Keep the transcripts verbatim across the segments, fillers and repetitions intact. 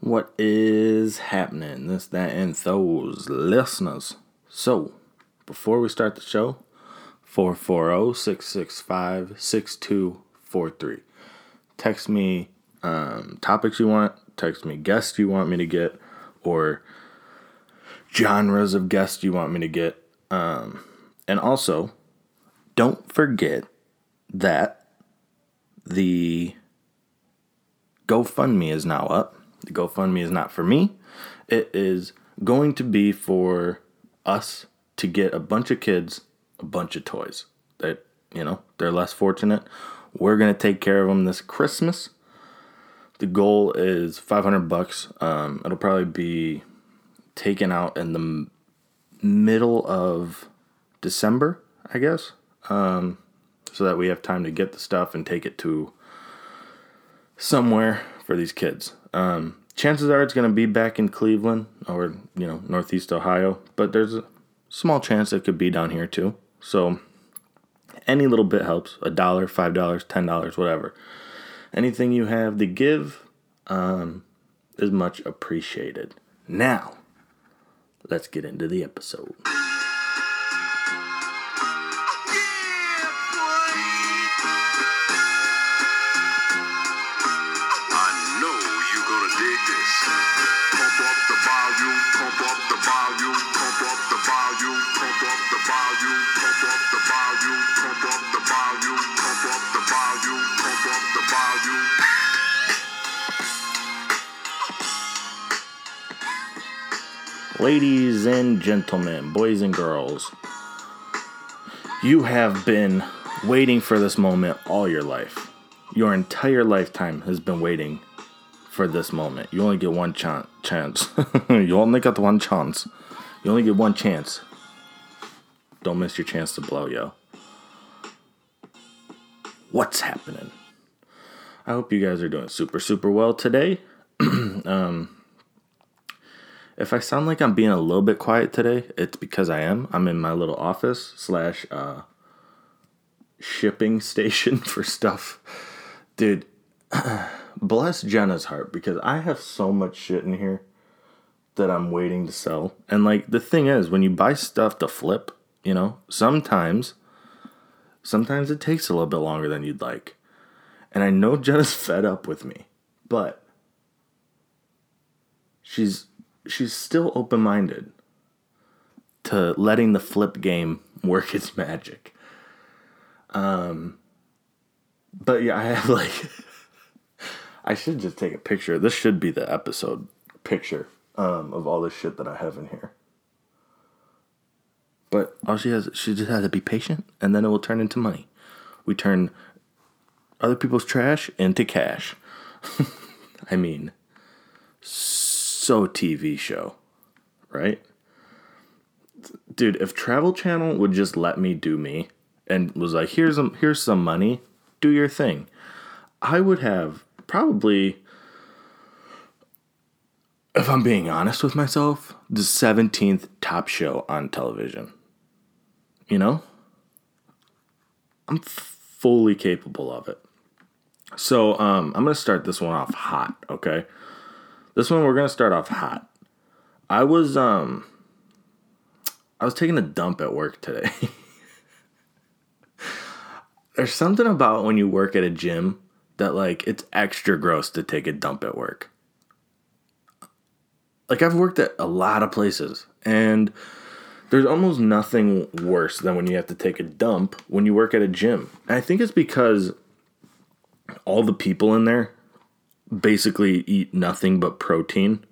What is happening? This, that, and those listeners. So, before we start the show, four four zero, six six five, six two four three. Text me um, topics you want, text me guests you want me to get, or genres of guests you want me to get. Um, and also, don't forget that the GoFundMe is now up. The GoFundMe is not for me. It is going to be for us to get a bunch of kids a bunch of toys that, you know, they're less fortunate. We're going to take care of them this Christmas. The goal is five hundred bucks. Um, it'll probably be taken out in the m- middle of December, I guess. Um, so that we have time to get the stuff and take it to somewhere for these kids. Um, chances are it's going to be back in Cleveland or, you know, Northeast Ohio, but there's a small chance it could be down here too. So any little bit helps. A dollar, five dollars, ten dollars, whatever. Anything you have to give um, is much appreciated. Now, let's get into the episode. Ladies and gentlemen, boys and girls, you have been waiting for this moment all your life. Your entire lifetime has been waiting for this moment. You only get one ch- chance. You only got the one chance. You only get one chance. Don't miss your chance to blow, yo. What's happening? I hope you guys are doing super, super well today. um... If I sound like I'm being a little bit quiet today, it's because I am. I'm in my little office slash uh, shipping station for stuff. Dude, bless Jenna's heart, because I have so much shit in here that I'm waiting to sell. And like the thing is, when you buy stuff to flip, you know, sometimes, sometimes it takes a little bit longer than you'd like. And I know Jenna's fed up with me, but she's... she's still open-minded to letting the flip game work its magic. Um, but yeah, I have like, I should just take a picture. This should be the episode picture um, of all the shit that I have in here. But all she has, she just has to be patient, and then it will turn into money. We turn other people's trash into cash. I mean, so T V show, right? Dude, if Travel Channel would just let me do me and was like, here's some, here's some money, do your thing, I would have probably, if I'm being honest with myself, the seventeenth top show on television. You know? I'm fully capable of it. So, um, I'm going to start this one off hot, okay? This one, we're going to start off hot. I was, um, I was taking a dump at work today. There's something about when you work at a gym that, like, it's extra gross to take a dump at work. Like, I've worked at a lot of places, and there's almost nothing worse than when you have to take a dump when you work at a gym. And I think it's because all the people in there basically eat nothing but protein.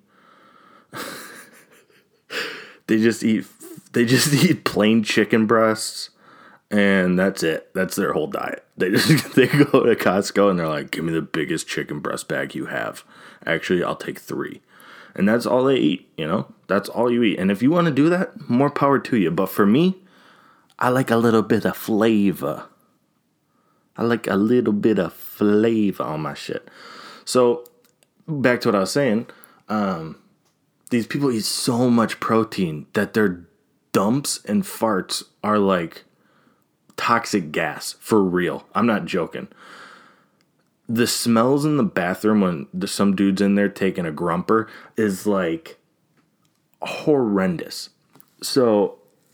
They just eat they just eat plain chicken breasts, and that's it. That's their whole diet. They just they go to Costco and they're like, "Give me the biggest chicken breast bag you have. Actually, I'll take three." And that's all they eat, you know? That's all you eat. And if you want to do that, more power to you. But for me, I like a little bit of flavor. I like a little bit of flavor on my shit. So, back to what I was saying, um, these people eat so much protein that their dumps and farts are like toxic gas, for real. I'm not joking. the smells in the bathroom when there's some dude's in there taking a grumper is like horrendous. So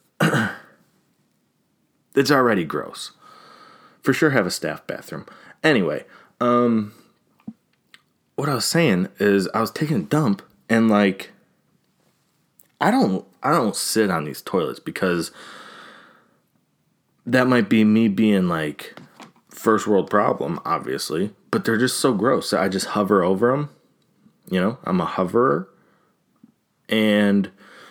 it's already gross. For sure have a staff bathroom. Anyway, um, what I was saying is I was taking a dump and like, I don't, I don't sit on these toilets because that might be me being like first world problem, obviously, but they're just so gross. I just hover over them. You know, I'm a hoverer, and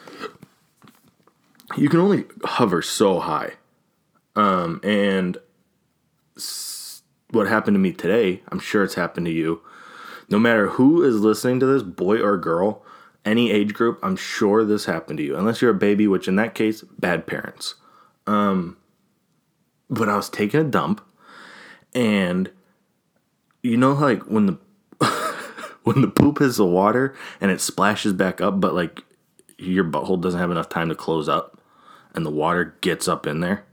you can only hover so high. Um, and what happened to me today, I'm sure it's happened to you. No matter who is listening to this, boy or girl, any age group, I'm sure this happened to you. Unless you're a baby, which in that case, bad parents. Um, but I was taking a dump, and you know, like when the when the poop hits the water and it splashes back up, but like your butthole doesn't have enough time to close up, and the water gets up in there.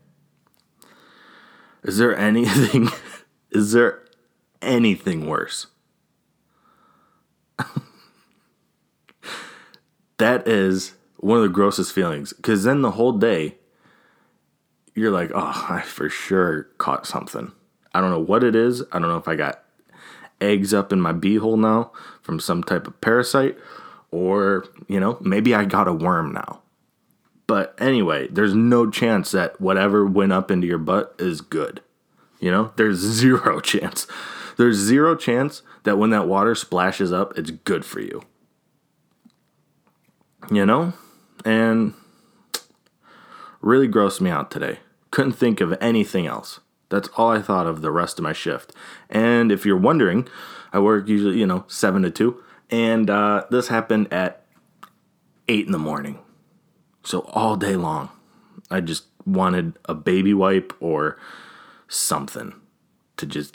Is there anything? Is there anything worse? That is one of the grossest feelings, because then the whole day you're like, oh, I for sure caught something. I don't know what it is. I don't know if I got eggs up in my beehole now from some type of parasite, or, you know, maybe I got a worm now. But anyway, there's no chance that whatever went up into your butt is good. You know, there's zero chance. There's zero chance that when that water splashes up, it's good for you. You know? And really grossed me out today. Couldn't think of anything else. That's all I thought of the rest of my shift. And if you're wondering, I work usually, you know, seven to two. And uh, this happened at eight in the morning. So all day long, I just wanted a baby wipe or something to just...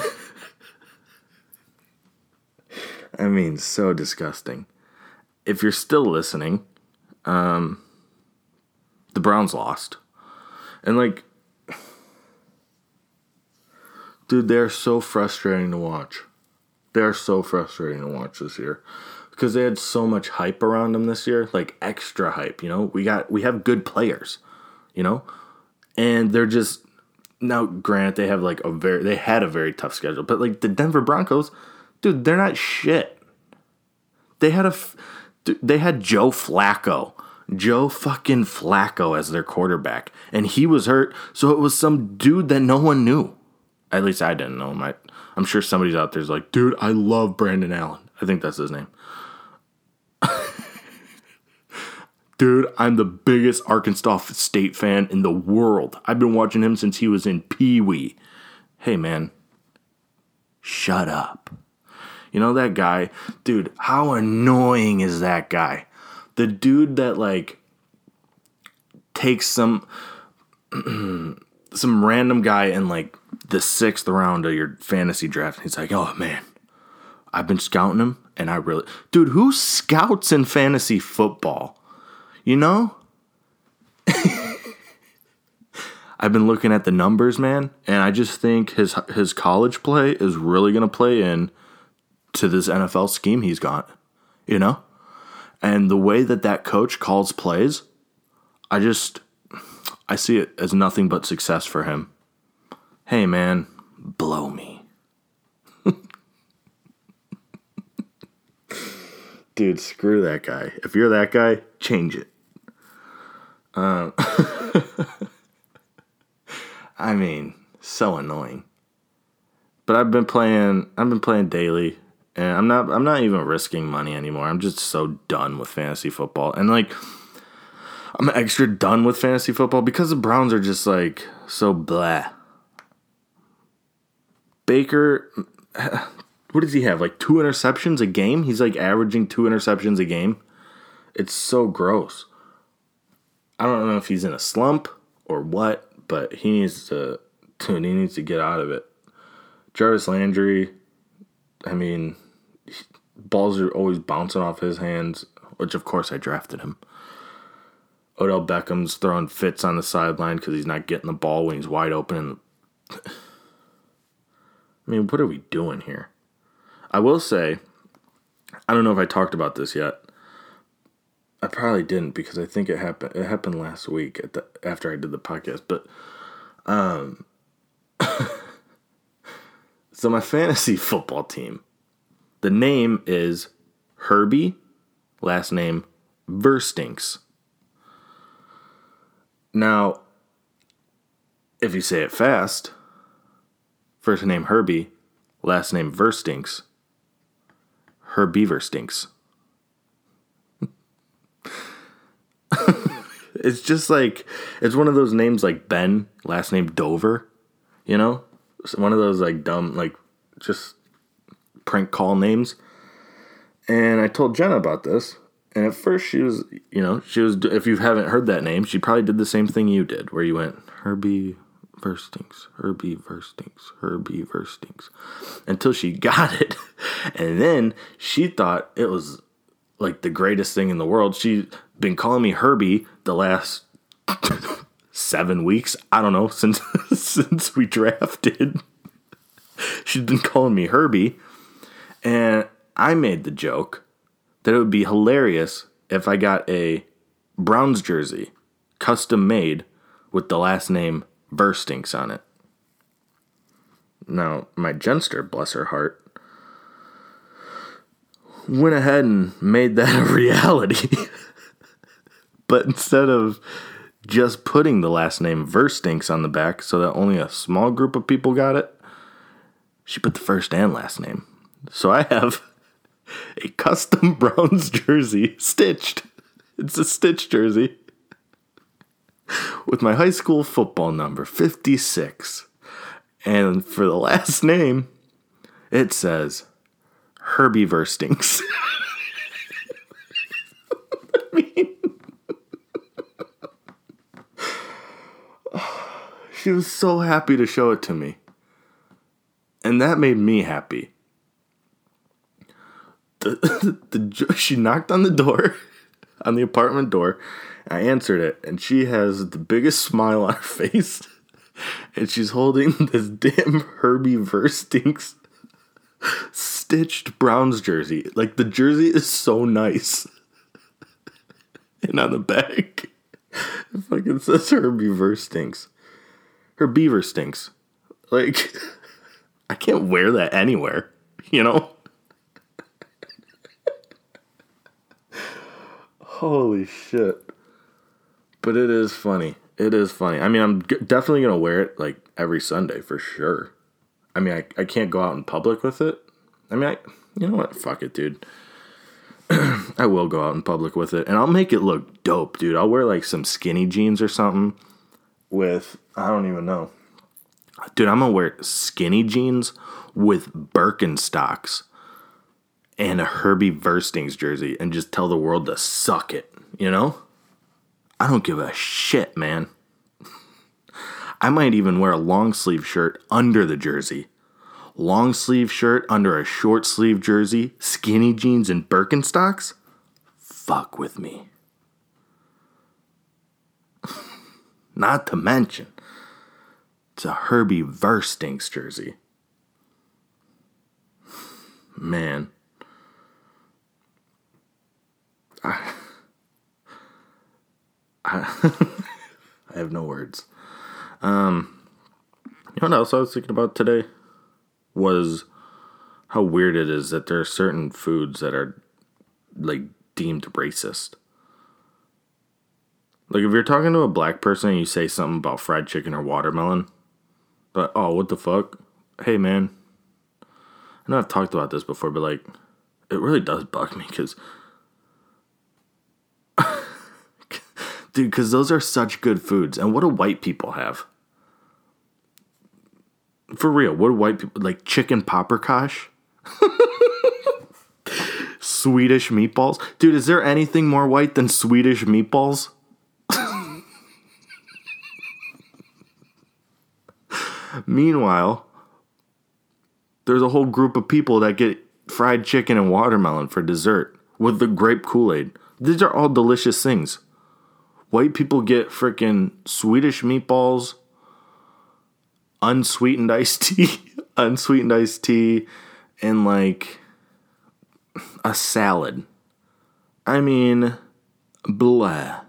I mean, so disgusting. If you're still listening, um, the Browns lost. And like, dude, they're so frustrating to watch. They're so frustrating to watch this year. Because they had so much hype around them this year. Like extra hype, you know? We got we have good players, you know? And they're just, now granted, they have like a very, they had a very tough schedule. But like the Denver Broncos, dude, they're not shit. They had a, they had Joe Flacco. Joe fucking Flacco as their quarterback. And he was hurt, so it was some dude that no one knew. At least I didn't know him. I, I'm sure somebody's out there's like, dude, I love Brandon Allen. I think that's his name. Dude, I'm the biggest Arkansas State fan in the world. I've been watching him since he was in Pee Wee. Hey, man. Shut up. You know that guy? Dude, how annoying is that guy? The dude that, like, takes some some random guy in, like, the sixth round of your fantasy draft. He's like, oh, man, I've been scouting him, and I really... Dude, who scouts in fantasy football? You know? I've been looking at the numbers, man, and I just think his his college play is really going to play in to this N F L scheme he's got, you know? And the way that that coach calls plays, I just, I see it as nothing but success for him. Hey, man, blow me. Dude, screw that guy. If you're that guy, change it. Um, I mean, so annoying. But I've been playing. I've been playing daily, and I'm not. I'm not even risking money anymore. I'm just so done with fantasy football, and like, I'm extra done with fantasy football because the Browns are just like so blah. Baker, what does he have? Like two interceptions a game? He's like averaging two interceptions a game. It's so gross. I don't know if he's in a slump or what, but he needs to, dude, he needs to get out of it. Jarvis Landry, I mean, balls are always bouncing off his hands, which of course I drafted him. Odell Beckham's throwing fits on the sideline because he's not getting the ball when he's wide open. And I mean, what are we doing here? I will say, I don't know if I talked about this yet. I probably didn't because I think it happened. It happened last week at the after I did the podcast. But, um, so my fantasy football team, the name is Herbie, last name Verstinks. Now, if you say it fast, first name Herbie, last name Verstinks, Herbeaver stinks. It's just like, it's one of those names like Ben, last name Dover, you know? It's one of those like dumb, like just prank call names. And I told Jenna about this. And at first she was, you know, she was, if you haven't heard that name, she probably did the same thing you did, where you went, Herbie Verstinks, Herbie Verstinks, Herbie Verstinks, until she got it. And then she thought it was like the greatest thing in the world. She's been calling me Herbie the last seven weeks. I don't know, since since we drafted. She's been calling me Herbie. And I made the joke that it would be hilarious if I got a Browns jersey, custom made, with the last name Verstinks on it. Now, my Genster, bless her heart, went ahead and made that a reality. But instead of just putting the last name Verstinks on the back so that only a small group of people got it, she put the first and last name. So I have a custom Browns jersey stitched. It's a stitched jersey with my high school football number, fifty-six. And for the last name, it says Herbie Verstinks. I mean, she was so happy to show it to me. And that made me happy. The, the, she knocked on the door, on the apartment door. I answered it, and she has the biggest smile on her face. And she's holding this damn Herbie Verstinks stitched Browns jersey. Like, the jersey is so nice. And on the back, it fucking says Herbie Verstinks. Her beaver stinks. Like, I can't wear that anywhere, you know? Holy shit. But it is funny. It is funny. I mean, I'm g- definitely going to wear it, like, every Sunday for sure. I mean, I, I can't go out in public with it. I mean, I, you know what? Fuck it, dude. I will go out in public with it. And I'll make it look dope, dude. I'll wear, like, some skinny jeans or something with, I don't even know. Dude, I'm going to wear skinny jeans with Birkenstocks and a Herbie Verstinks jersey and just tell the world to suck it, you know? I don't give a shit, man. I might even wear a long sleeve shirt under the jersey. Long sleeve shirt under a short sleeve jersey, skinny jeans and Birkenstocks? Fuck with me. Not to mention, it's a Herbie Verstinks jersey. Man. I, I, I have no words. Um, you know what else I was thinking about today? Was how weird it is that there are certain foods that are, like, deemed racist. Like, if you're talking to a black person and you say something about fried chicken or watermelon, but, oh, what the fuck? Hey, man. I know I've talked about this before, but, like, it really does bug me, because... Dude, because those are such good foods. And what do white people have? For real, what do white people... Like, chicken paprikash? Swedish meatballs? Dude, is there anything more white than Swedish meatballs? Meanwhile, there's a whole group of people that get fried chicken and watermelon for dessert with the grape Kool-Aid. These are all delicious things. White people get frickin' Swedish meatballs, unsweetened iced tea, unsweetened iced tea, and like a salad. I mean, blah.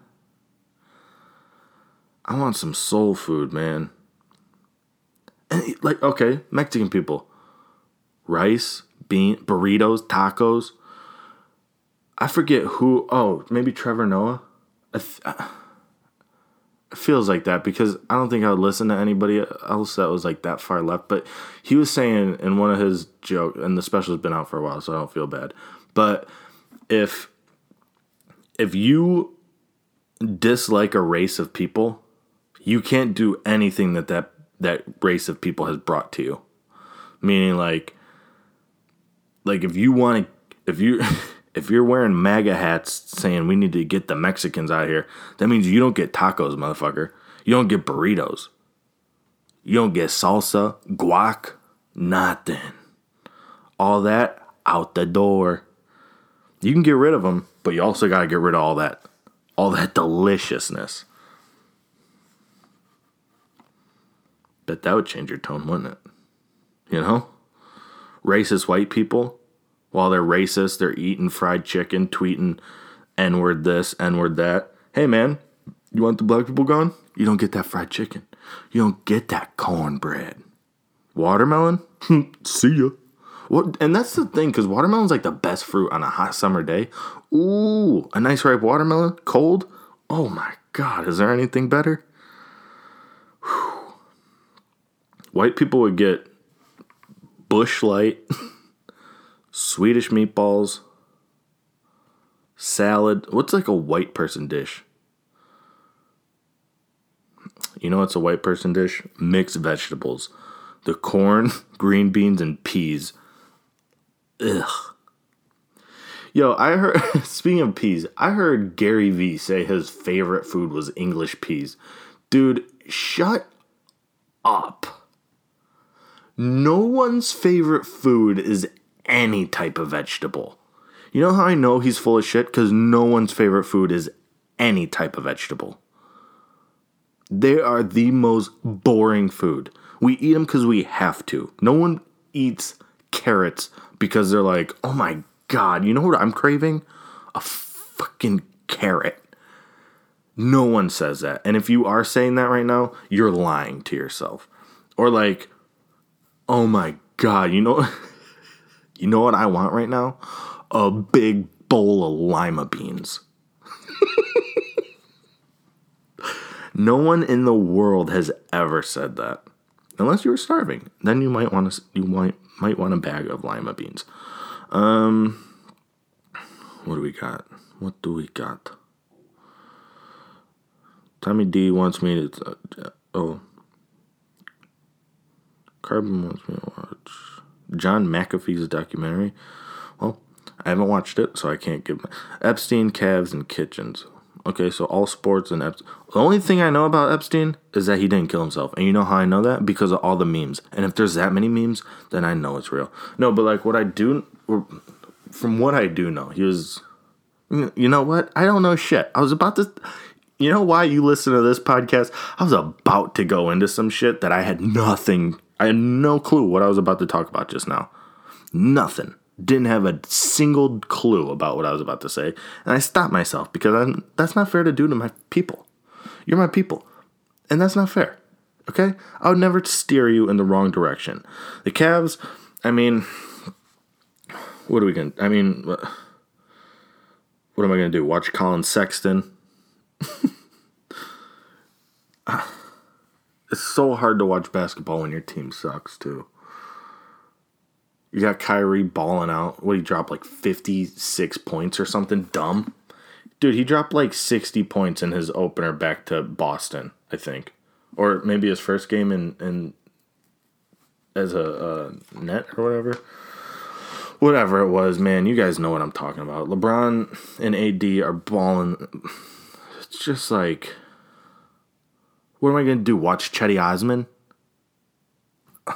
I want some soul food, man. And like, okay, Mexican people. Rice, bean, burritos, tacos. I forget who. Oh, maybe Trevor Noah. I th- it feels like that because I don't think I would listen to anybody else that was like that far left. But he was saying in one of his jokes, and the special's been out for a while, so I don't feel bad. But if if you dislike a race of people, you can't do anything that that, that race of people has brought to you. Meaning, like, like if you want to, if you. If you're wearing MAGA hats saying we need to get the Mexicans out of here, that means you don't get tacos, motherfucker. You don't get burritos. You don't get salsa, guac, nothing. All that out the door. You can get rid of them, but you also got to get rid of all that. All that deliciousness. Bet that would change your tone, wouldn't it? You know? Racist white people. While they're racist, they're eating fried chicken, tweeting N-word this, N-word that. Hey, man, you want the black people gone? You don't get that fried chicken. You don't get that cornbread. Watermelon? See ya. What? And that's the thing, because watermelon's like the best fruit on a hot summer day. Ooh, a nice ripe watermelon, cold. Oh, my God, is there anything better? Whew. White people would get Busch Light. Swedish meatballs, salad. What's like a white person dish? You know what's a white person dish? Mixed vegetables. The corn, green beans, and peas. Ugh. Yo, I heard, speaking of peas, I heard Gary Vee say his favorite food was English peas. Dude, shut up. No one's favorite food is any type of vegetable. You know how I know he's full of shit? Because no one's favorite food is any type of vegetable. They are the most boring food. We eat them because we have to. No one eats carrots because they're like, oh my God, you know what I'm craving? A fucking carrot. No one says that. And if you are saying that right now, you're lying to yourself. Or like, oh my God, you know... You know what I want right now? A big bowl of lima beans. No one in the world has ever said that. Unless you were starving. Then you might want to you might might want a bag of lima beans. Um what do we got? What do we got? Tommy D wants me to uh, oh Carbon wants me to watch John McAfee's documentary. Well, I haven't watched it, so I can't give... Epstein, Cavs, and Kitchens. Okay, so all sports and Epstein. The only thing I know about Epstein is that he didn't kill himself. And you know how I know that? Because of all the memes. And if there's that many memes, then I know it's real. No, but like what I do... From what I do know, he was... You know what? I don't know shit. I was about to... You know why you listen to this podcast? I was about to go into some shit that I had nothing... I had no clue what I was about to talk about just now. Nothing. Didn't have a single clue about what I was about to say. And I stopped myself because I'm, that's not fair to do to my people. You're my people. And that's not fair. Okay? I would never steer you in the wrong direction. The Cavs, I mean, what are we going to... I mean, what, what am I going to do? Watch Colin Sexton? It's so hard to watch basketball when your team sucks, too. You got Kyrie balling out. What, he dropped like fifty-six points or something dumb? Dude, he dropped like sixty points in his opener back to Boston, I think. Or maybe his first game in, in as a, a net or whatever. Whatever it was, man, you guys know what I'm talking about. LeBron and A D are balling. It's just like... What am I going to do? Watch Chetty Osman? Uh,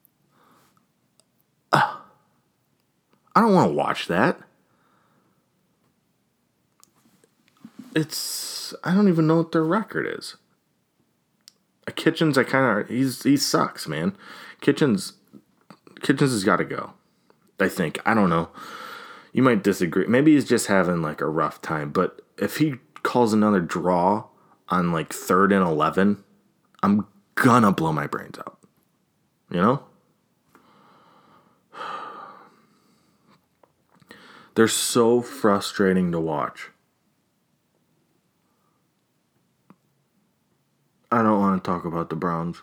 uh, I don't want to watch that. It's... I don't even know what their record is. Kitchens, I kind of... He's He sucks, man. Kitchens... Kitchens has got to go. I think. I don't know. You might disagree. Maybe he's just having like a rough time. But if he calls another draw on like third and eleven, I'm gonna blow my brains out. You know? They're so frustrating to watch. I don't want to talk about the Browns.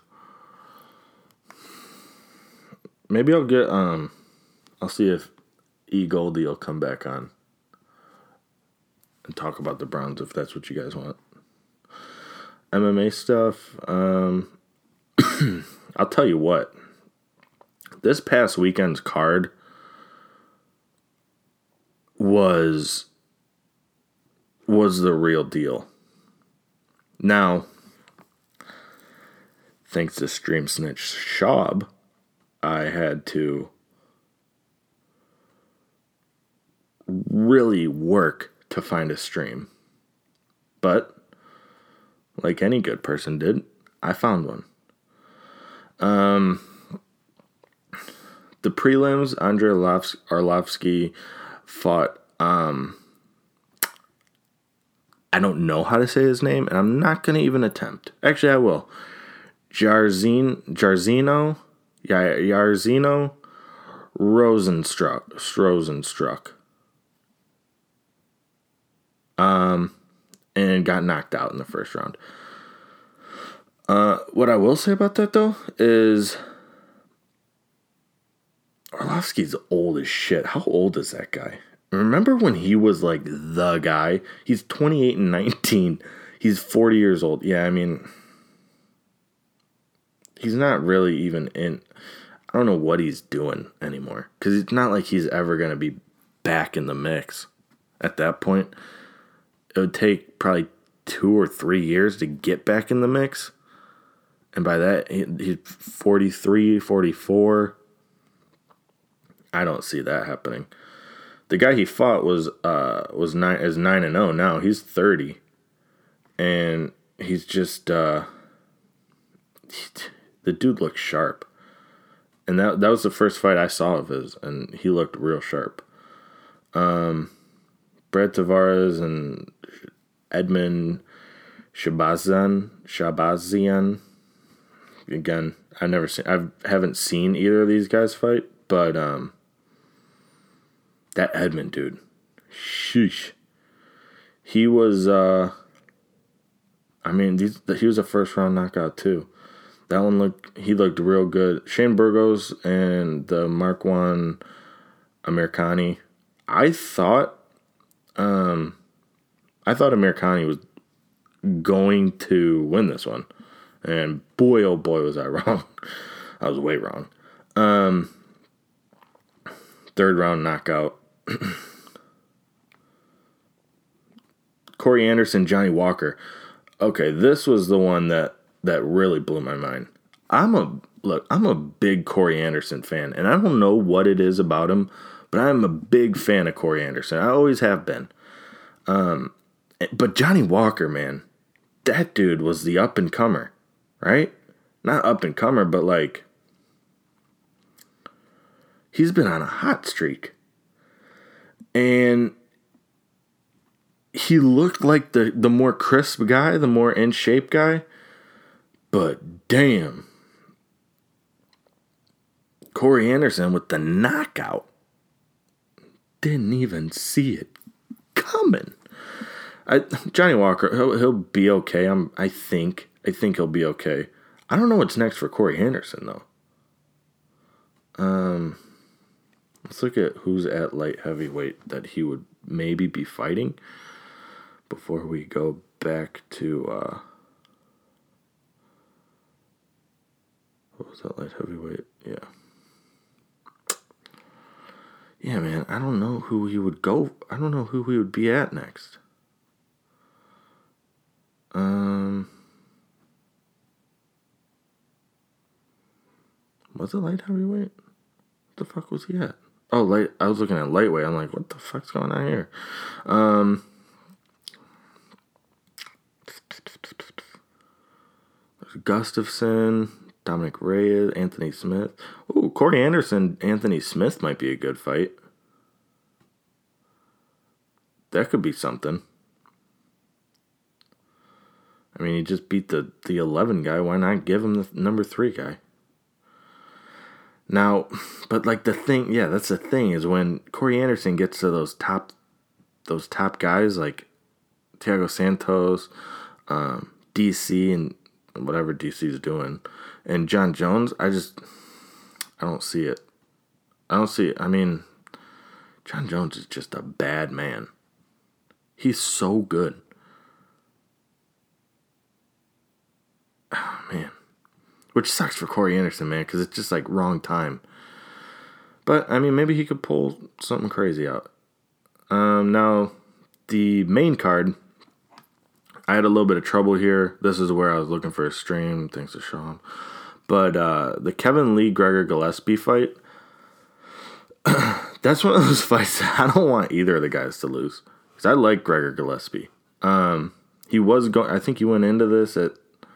Maybe I'll get, um, I'll see if E. Goldie will come back on and talk about the Browns if that's what you guys want. M M A stuff, um, I'll tell you what. This past weekend's card was was the real deal. Now, thanks to Stream Snitch Schaub, I had to really work to find a stream. But, like any good person did, I found one. Um, the prelims, Andrei Arlovsky fought, um, I don't know how to say his name, and I'm not going to even attempt. Actually, I will. Jarzin, Jarzino, Jarzino Rosenstruck, Rosenstruck. Um, and got knocked out in the first round. Uh, what I will say about that, though, is Arlovsky's old as shit. How old is that guy? Remember when he was, like, the guy? He's twenty-eight and nineteen. He's forty years old. Yeah, I mean, he's not really even in... I don't know what he's doing anymore. Because it's not like he's ever going to be back in the mix at that point. It would take probably two or three years to get back in the mix. And by that, he, he's forty-three, forty-four. I don't see that happening. The guy he fought was uh was nine is nine and zero now. He's thirty, and he's just uh, he, the dude looks sharp. And that that was the first fight I saw of his, and he looked real sharp. Um, Brad Tavares and Edmund Shabazian, Shabazian. Again, I've never seen, I haven't seen either of these guys fight, but um, that Edmund dude, sheesh, he was. Uh, I mean, these, he was a first round knockout too. That one looked, he looked real good. Shane Burgos and the Marquand Amirkhani. I thought, um, I thought Amirkhani was going to win this one. And boy, oh boy, was I wrong. I was way wrong. Um, third round knockout. Corey Anderson, Johnny Walker. Okay, this was the one that, that really blew my mind. I'm a look, I'm a big Corey Anderson fan, and I don't know what it is about him, but I'm a big fan of Corey Anderson. I always have been. Um, but Johnny Walker, man, that dude was the up and comer. Right? Not up and comer, but like, he's been on a hot streak. And he looked like the, the more crisp guy, the more in shape guy. But damn. Corey Anderson with the knockout. Didn't even see it coming. I, Johnny Walker, he'll, he'll be okay. I'm, I think. I think he'll be okay. I don't know what's next for Corey Anderson, though. Um, let's look at who's at light heavyweight that he would maybe be fighting before we go back to, uh, what was that light heavyweight? Yeah. Yeah, man, I don't know who he would go, I don't know who he would be at next. Um... Was it light heavyweight? What the fuck was he at? Oh, light. I was looking at lightweight. I'm like, what the fuck's going on here? Um, there's Gustafson, Dominic Reyes, Anthony Smith. Ooh, Corey Anderson, Anthony Smith might be a good fight. That could be something. I mean, he just beat the, the eleven guy. Why not give him the number three guy? Now, but like the thing, yeah, that's the thing is when Corey Anderson gets to those top, those top guys like Thiago Santos, um, D C, and whatever D C is doing, and John Jones, I just, I don't see it. I don't see it. I mean, John Jones is just a bad man. He's so good. Oh, man. Which sucks for Corey Anderson, man, because it's just like wrong time. But, I mean, maybe he could pull something crazy out. Um, now, the main card, I had a little bit of trouble here. This is where I was looking for a stream, thanks to Sean. But uh, the Kevin Lee Gregor Gillespie fight, that's one of those fights that I don't want either of the guys to lose. Because I like Gregor Gillespie. Um, he was going. I think he went into this at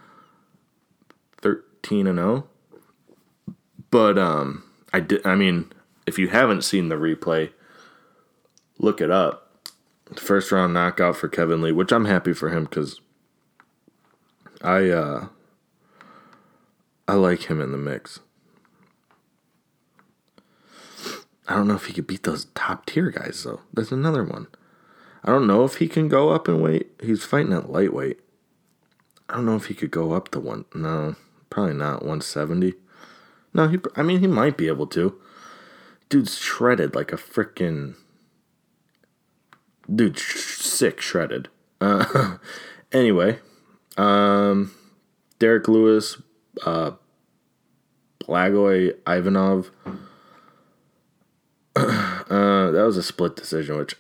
thirteen and oh. But um, I did. I mean, if you haven't seen the replay, look it up. First round knockout for Kevin Lee, which I'm happy for him because I uh, I like him in the mix. I don't know if he could beat those top tier guys though. There's another one. I don't know if he can go up in weight. He's fighting at lightweight. I don't know if he could go up to one. No, probably not one seventy. No, he. I mean, he might be able to. Dude's shredded like a freaking. Dude, sh- sick shredded. Uh, anyway, um, Derek Lewis, uh, Blagoy Ivanov. uh, that was a split decision, which.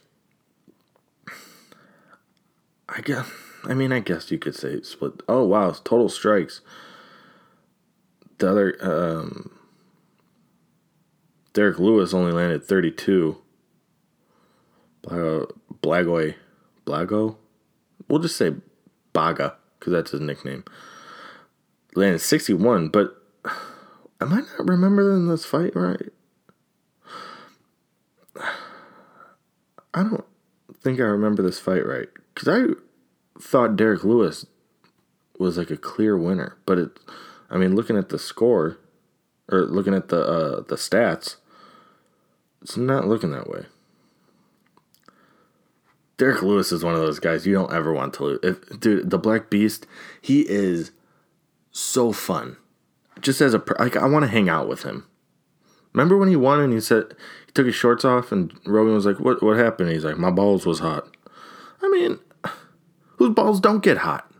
I guess, I mean, I guess you could say split. Oh, wow. Total strikes. The other, um, Derek Lewis only landed thirty-two. Blago, Blagoy, Blago? We'll just say Baga, because that's his nickname. Landed sixty-one, but am I not remembering this fight right? I don't think I remember this fight right. Because I thought Derek Lewis was like a clear winner. But, it, I mean, looking at the score, or looking at the uh, the stats, it's not looking that way. Derek Lewis is one of those guys you don't ever want to lose. If, dude, the Black Beast, he is so fun. Just as a, like, I want to hang out with him. Remember when he won and he said, he took his shorts off and Rogan was like, what, what happened? And he's like, my balls was hot. I mean, whose balls don't get hot?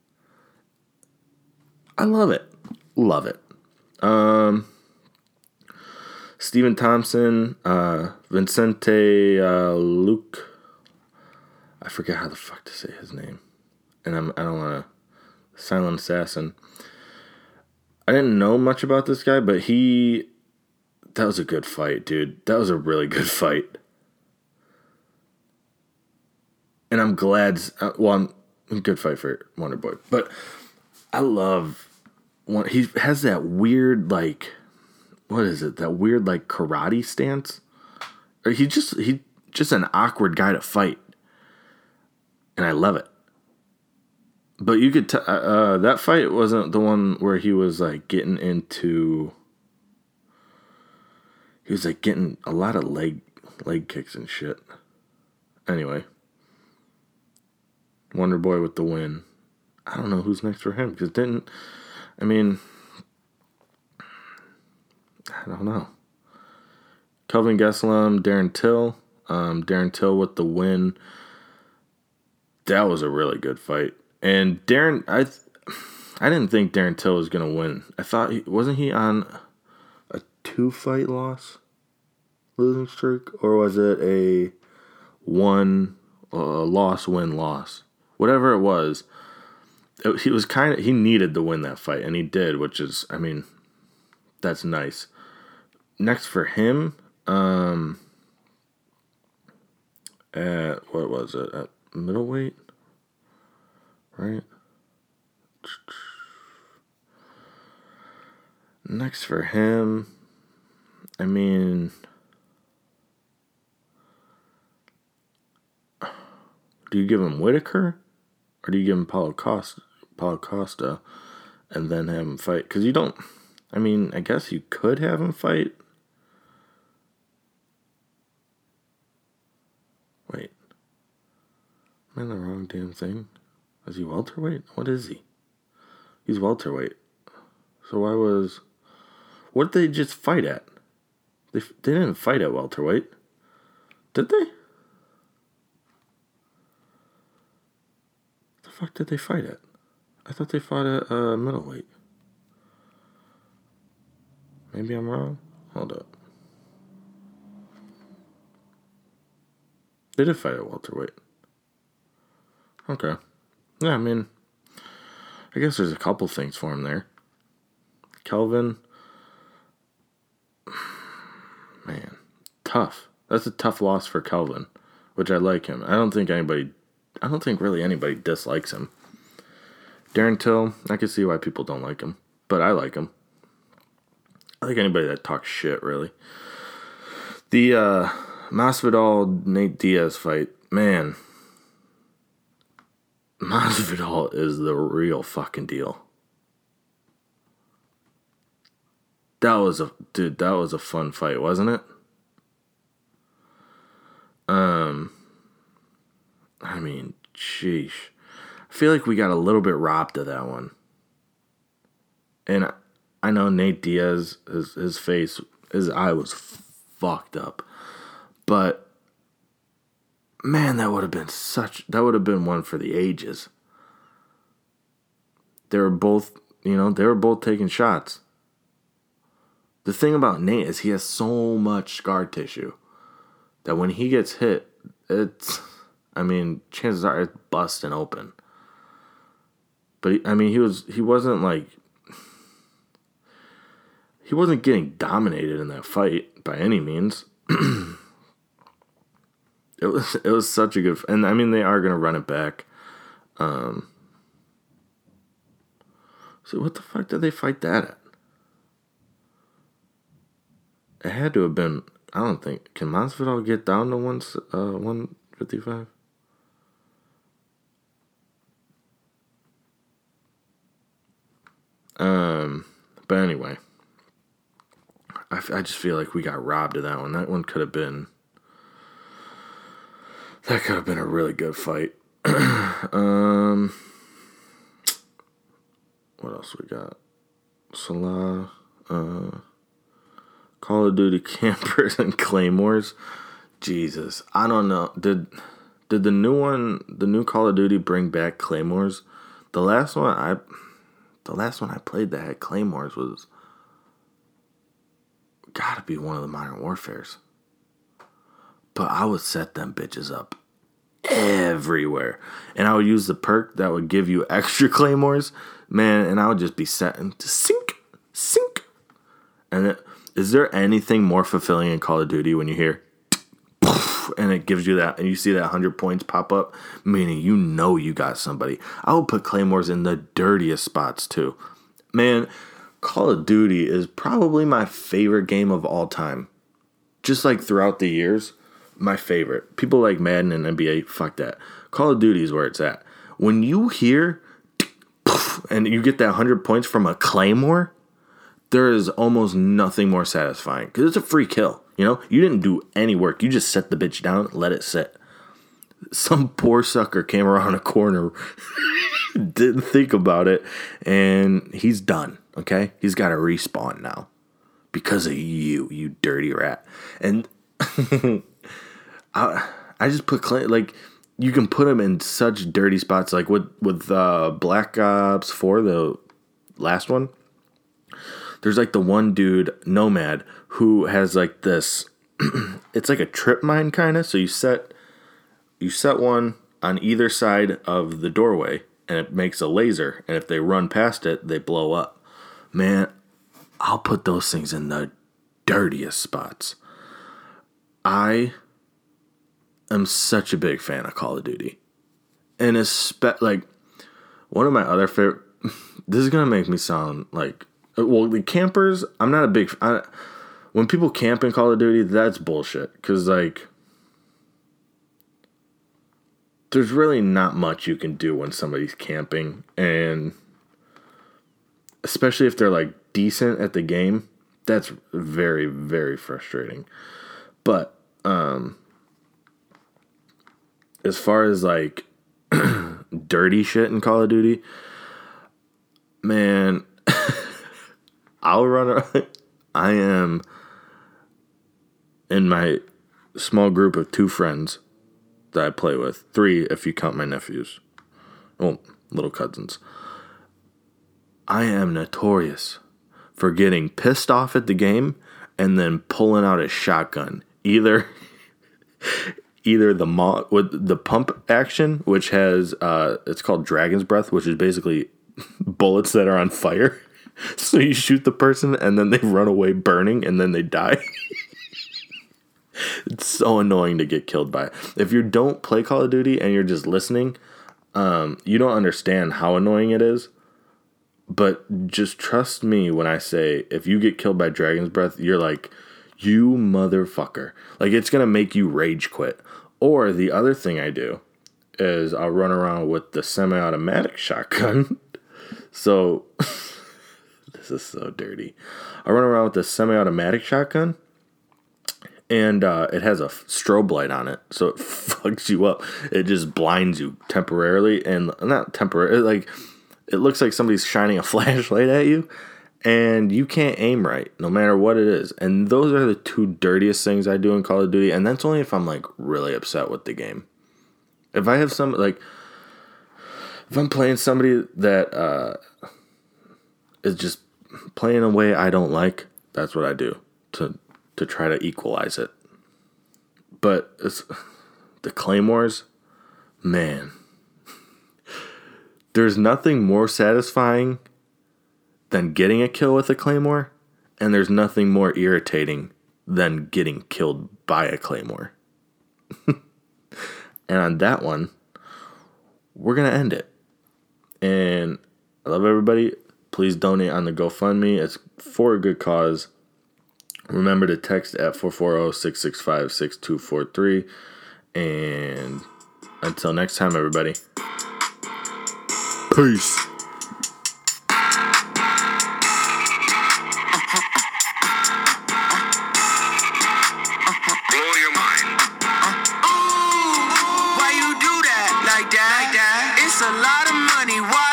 I love it. Love it. Um, Stephen Thompson, uh, Vincente uh, Luke. I forget how the fuck to say his name. And I'm, I don't want to. Silent Assassin. I didn't know much about this guy, but he. That was a good fight, dude. That was a really good fight. And I'm glad. Uh, well, I'm good fight for Wonder Boy, but I love. One, he has that weird like, what is it? That weird like karate stance. Or he just he just an awkward guy to fight, and I love it. But you could t- uh, that fight wasn't the one where he was like getting into. He was like getting a lot of leg leg kicks and shit. Anyway. Wonder Boy with the win. I don't know who's next for him. Because didn't... I mean... I don't know. Kelvin Gastelum, Darren Till. Um, Darren Till with the win. That was a really good fight. And Darren... I I didn't think Darren Till was going to win. I thought... He, wasn't he on a two-fight loss? Losing streak? Or was it a one uh, loss, win, loss? Whatever it was, it, he was kind of he needed to win that fight, and he did, which is, I mean, that's nice. Next for him, um, at what was it at middleweight, right? Next for him, I mean, do you give him Whitaker or do you give him Paulo Costa, Paulo Costa and then have him fight? Because you don't, I mean, I guess you could have him fight. Wait. Am I in the wrong damn thing? Is he welterweight? What is he? He's welterweight. So why was... What did they just fight at? They, they didn't fight at welterweight. Did they? The fuck did they fight at? I thought they fought at uh, middleweight. Maybe I'm wrong. Hold up. They did fight at welterweight. Okay. Yeah, I mean, I guess there's a couple things for him there. Kelvin, man, tough. That's a tough loss for Kelvin, which I like him. I don't think anybody, I don't think really anybody dislikes him. Darren Till, I can see why people don't like him, but I like him. I like anybody that talks shit, really. The uh, Masvidal Nate Diaz fight, man. Masvidal is the real fucking deal. That was a dude. That was a fun fight, wasn't it? Um, I mean, sheesh. I feel like we got a little bit robbed of that one. And I know Nate Diaz, his his face, his eye was fucked up, but man, that would have been such. That would have been one for the ages. They were both, you know, they were both taking shots. The thing about Nate is he has so much scar tissue that when he gets hit, it's, I mean, chances are it's busting open. But he, I mean, he was, he wasn't like, he wasn't getting dominated in that fight by any means. it was, it was such a good, and I mean, they are gonna run it back. Um, so what the fuck did they fight that at? It had to have been, I don't think, can Masvidal get down to one, uh, one fifty-five? Um, but anyway, I, I just feel like we got robbed of that one. That one could have been, that could have been a really good fight. um, what else we got? Salah, uh, Call of Duty campers and claymores. Jesus, I don't know. Did did the new one, the new Call of Duty, bring back claymores? The last one I, the last one I played that had claymores was gotta be one of the Modern Warfares. But I would set them bitches up everywhere, and I would use the perk that would give you extra claymores, man. And I would just be setting to sink, sink, and it. Is there anything more fulfilling in Call of Duty when you hear and it gives you that and you see that one hundred points pop up, meaning you know you got somebody. I would put claymores in the dirtiest spots too. Man, Call of Duty is probably my favorite game of all time. Just like throughout the years, my favorite. People like Madden and N B A, fuck that. Call of Duty is where it's at. When you hear and you get that one hundred points from a claymore, there is almost nothing more satisfying because it's a free kill. You know, you didn't do any work. You just set the bitch down, let it sit. Some poor sucker came around a corner, didn't think about it, and he's done. Okay, he's got to respawn now because of you, you dirty rat. And I, I just put clay, like you can put him in such dirty spots, like with with uh, Black Ops four, the last one. There's like the one dude, Nomad, who has like this, it's like a trip mine kind of. So you set, you set one on either side of the doorway and it makes a laser. And if they run past it, they blow up. Man, I'll put those things in the dirtiest spots. I am such a big fan of Call of Duty. And it's spe- like one of my other favorite, this is going to make me sound like Well, the campers, I'm not a big... I, when people camp in Call of Duty, that's bullshit. Because, like, there's really not much you can do when somebody's camping. And especially if they're, like, decent at the game, that's very, very frustrating. But, um... as far as, like, dirty shit in Call of Duty, man, I'll run around. I am in my small group of two friends that I play with. Three, if you count my nephews. Well, little cousins. I am notorious for getting pissed off at the game and then pulling out a shotgun. Either... Either the mo- with the pump action, which has uh, it's called Dragon's Breath, which is basically bullets that are on fire. So you shoot the person and then they run away burning and then they die. It's so annoying to get killed by. If you don't play Call of Duty and you're just listening, um, you don't understand how annoying it is. But just trust me when I say, if you get killed by Dragon's Breath, you're like, you motherfucker. Like, it's going to make you rage quit. Or the other thing I do is I'll run around with the semi-automatic shotgun. So, this is so dirty. I run around with the semi-automatic shotgun. And uh, it has a strobe light on it. So it fucks you up. It just blinds you temporarily. And not temporarily. Like, it looks like somebody's shining a flashlight at you. And you can't aim right, no matter what it is. And those are the two dirtiest things I do in Call of Duty. And that's only if I'm, like, really upset with the game. If I have some, like... If I'm playing somebody that uh, is just playing a way I don't like, that's what I do to to try to equalize it. But it's, the Claymores, man. There's nothing more satisfying than getting a kill with a Claymore, and there's nothing more irritating than getting killed by a Claymore. And on that one, we're going to end it. And I love everybody. Please donate on the GoFundMe. It's for a good cause. Remember to text at four four zero, six six five, six two four three. And until next time, everybody. Peace. It's a lot of money. Why?